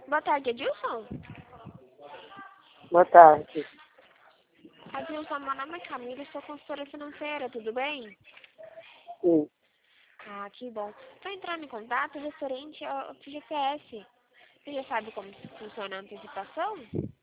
Boa tarde, Adilson. Boa tarde. Adilson, meu nome é Camila, sou consultora financeira, tudo bem? Sim. Ah, que bom. Estou entrando em contato referente ao FGTS. Você já sabe como funciona a antecipação?